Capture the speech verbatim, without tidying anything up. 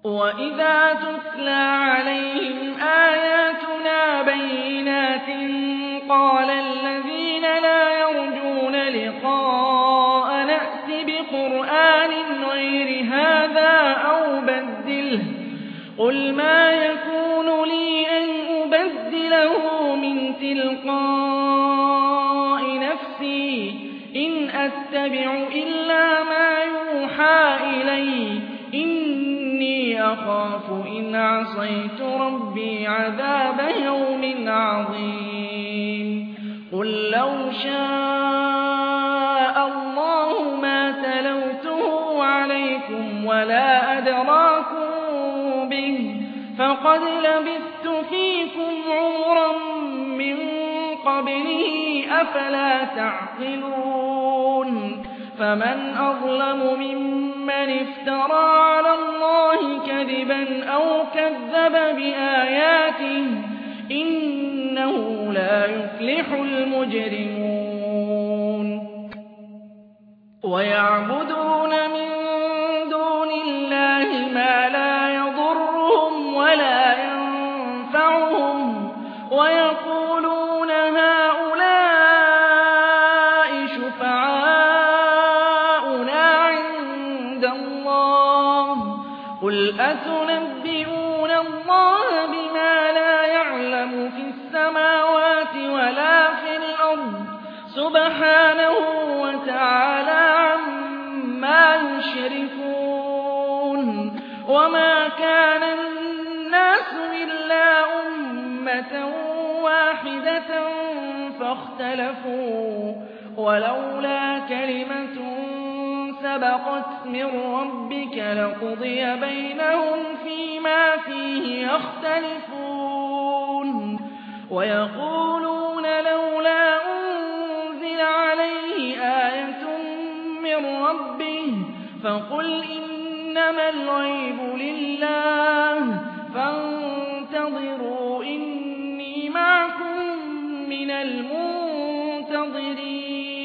وَإِذَا تُتْلَىٰ عَلَيْهِمْ آيَاتُنَا بَيِّنَاتٍ قَالَ الَّذِينَ لَا يَرْجُونَ لِقَاءَنَا ائْتِ بِقُرْآنٍ غَيْرِ هَٰذَا أَوْ بَدِّلْهُ ۚ قُلْ مَا يَكُونُ لِي أَنْ أُبَدِّلَهُ مِن تِلْقَاءِ نَفْسِي ۖ إِنْ أَتَّبِعُ إِلَّا مَا يُوحَىٰ إِلَيَّ ۖ إِنِّي أَخَافُ إِنْ عَصَيْتُ رَبِّي عَذَابَ يَوْمٍ عَظِيمٍ قُل لَّوْ شَاءَ اللَّهُ مَا تَلَوْتُهُ عَلَيْكُمْ وَلَا أَدْرَاكُم بِهِ ۖ فَقَدْ لَبِثْتُ فِيكُمْ عُمُرًا مِّن قَبْلِهِ ۚ أَفَلَا تَعْقِلُونَ فَمَنْ أَظْلَمُ مِمَّنِ افْتَرَىٰ عَلَى اللَّهِ كَذِبًا أَوْ كَذَّبَ بِآيَاتِهِ ۚ إِنَّهُ لَا يُفْلِحُ الْمُجْرِمُونَ وَيَعْبُدُونَ مِن دُونِ اللَّهِ مَا لَا يَضُرُّهُمْ وَلَا يَنفَعُهُمْ وَيَقُولُونَ هَٰؤُلَاءِ شُفَعَاؤُنَا عِندَ اللَّهِ ۚ قُلْ أَتُنَبِّئُونَ اللَّهَ بِمَا لَا يَعْلَمُ فِي السَّمَاوَاتِ وَلَا فِي الْأَرْضِ ۚ سُبْحَانَهُ وَتَعَالَىٰ عَمَّا يُشْرِكُونَ وَمَا كَانَ النَّاسُ إِلَّا أُمَّةً وَاحِدَةً فَاخْتَلَفُوا ۚ وَلَوْلَا كَلِمَةٌ سَبَقَتْ مِن رَّبِّكَ لَقُضِيَ بَيْنَهُمْ فِيمَا فِيهِ يَخْتَلِفُونَ وَيَقُولُونَ لَوْلَا أُنزِلَ عَلَيْهِ آيَةٌ مِّن رَّبِّهِ ۖ فَقُلْ إِنَّمَا الْغَيْبُ لِلَّهِ فَانتَظِرُوا إِنِّي مَعَكُم مِّنَ الْمُنتَظِرِينَ